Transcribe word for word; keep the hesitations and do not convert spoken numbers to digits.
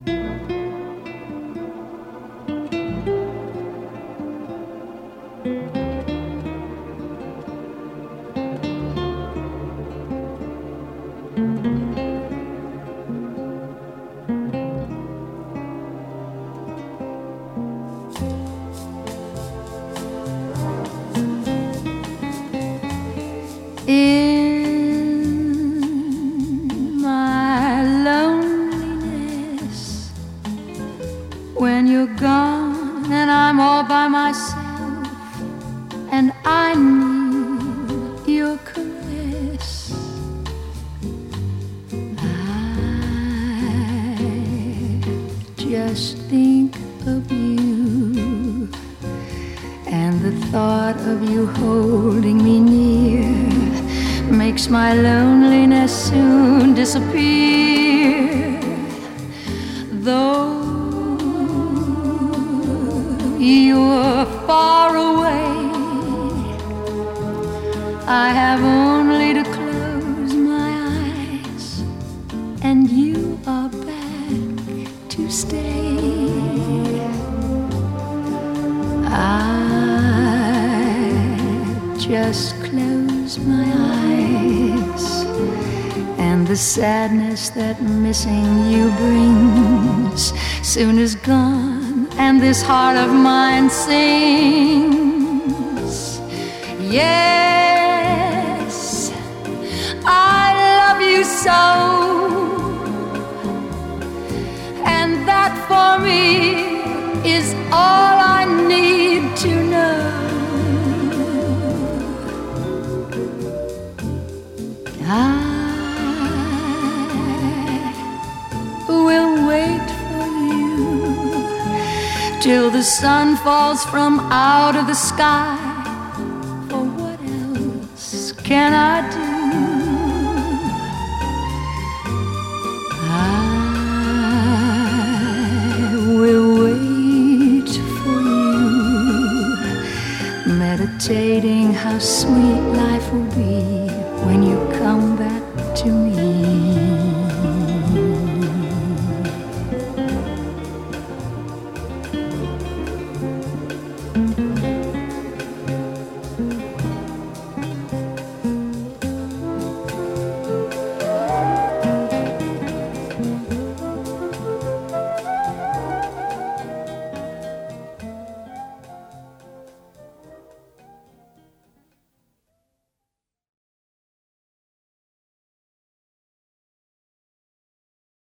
In my loneliness, when you're gone and I'm all by myself, and I need your caress, I just think of you, and the thought of you holding me near makes my loneliness soon disappear. Though you're far away, I have only to close my eyes, and you are back to stay. I just close my eyes, and the sadness that missing you brings soon is gone, and this heart of mine sings. Yes, I love you so, and that for me is all I need to know. I will wait for you till the sun falls from out of the sky. For what else can I do? I will wait for you, meditating how sweet life will be